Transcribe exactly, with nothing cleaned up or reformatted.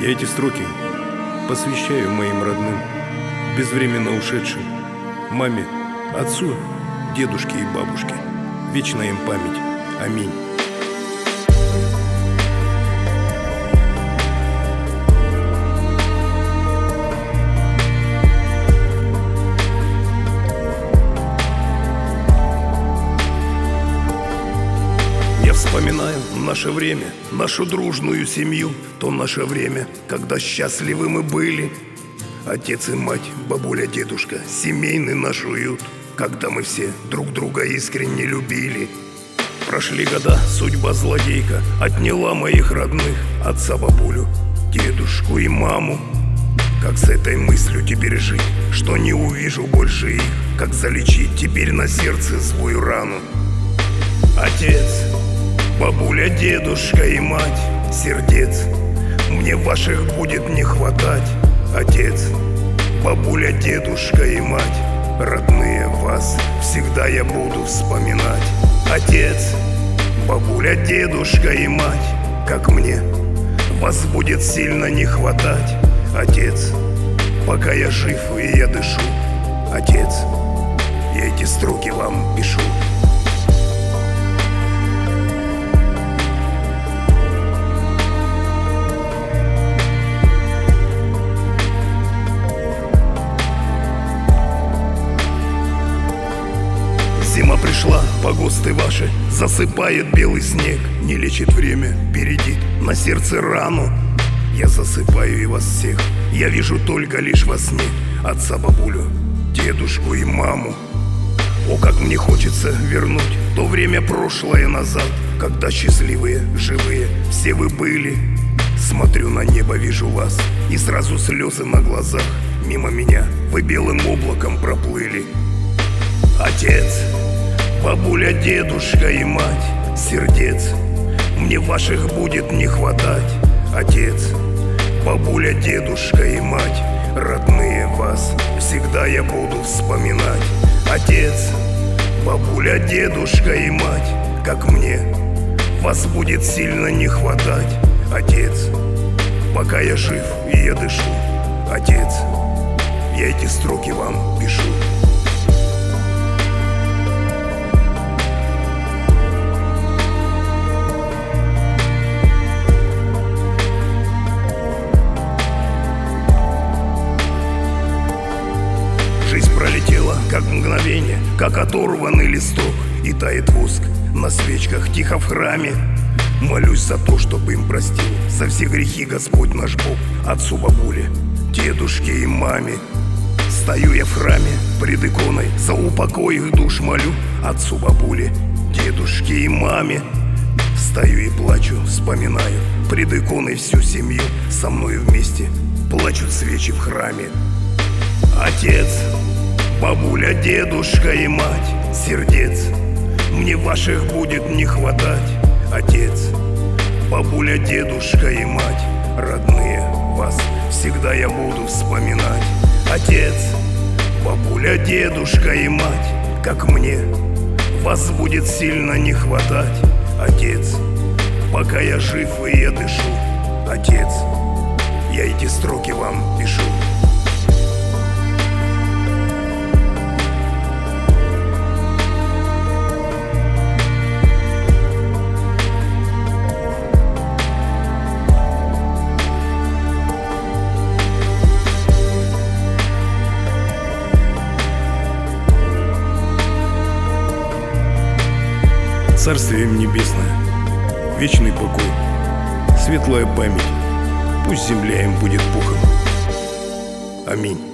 Я эти строки посвящаю моим родным, безвременно ушедшим, маме, отцу, дедушке и бабушке. Вечная им память. Аминь. Я вспоминаю наше время, нашу дружную семью, то наше время, когда счастливы мы были. Отец и мать, бабуля, дедушка, семейный наш уют, когда мы все друг друга искренне любили. Прошли года, судьба злодейка отняла моих родных, отца, бабулю, дедушку и маму. Как с этой мыслью теперь жить, что не увижу больше их? Как залечить теперь на сердце злую рану? Отец, бабуля, дедушка и мать, сердец мне ваших будет не хватать. Отец, бабуля, дедушка и мать, родные, вас всегда я буду вспоминать. Отец, бабуля, дедушка и мать, как мне вас будет сильно не хватать. Отец, пока я жив и я дышу. Отец, я эти строки вам пишу. Зима пришла, погосты ваши засыпает белый снег. Не лечит время, бередит на сердце рану. Я засыпаю и вас всех, я вижу только лишь во сне отца, бабулю, дедушку и маму. О, как мне хочется вернуть то время прошлое назад, когда счастливые, живые все вы были. Смотрю на небо, вижу вас, и сразу слезы на глазах. Мимо меня вы белым облаком проплыли. Отец, бабуля, дедушка и мать, сердец мне ваших будет не хватать. Отец, бабуля, дедушка и мать, родные, вас всегда я буду вспоминать. Отец, бабуля, дедушка и мать, как мне вас будет сильно не хватать. Отец, пока я жив и я дышу. Отец, я эти строки вам пишу. Жизнь пролетела, как мгновение, как оторванный листок, и тает воск на свечках тихо в храме. Молюсь за то, чтобы им простил за все грехи Господь наш Бог, отцу, бабуле, дедушке и маме. Стою я в храме пред иконой, за упокой их душ молю, отцу, бабуле, дедушке и маме. Стою и плачу, вспоминаю пред иконой всю семью, со мною вместе плачут свечи в храме. Отец, бабуля, дедушка и мать, сердец мне ваших будет не хватать. Отец, бабуля, дедушка и мать, родные, вас всегда я буду вспоминать. Отец, бабуля, дедушка и мать, как мне вас будет сильно не хватать. Отец, пока я жив и я дышу. Отец, я эти строки вам пишу. Царствие им небесное, вечный покой, светлая память, пусть земля им будет пухом. Аминь.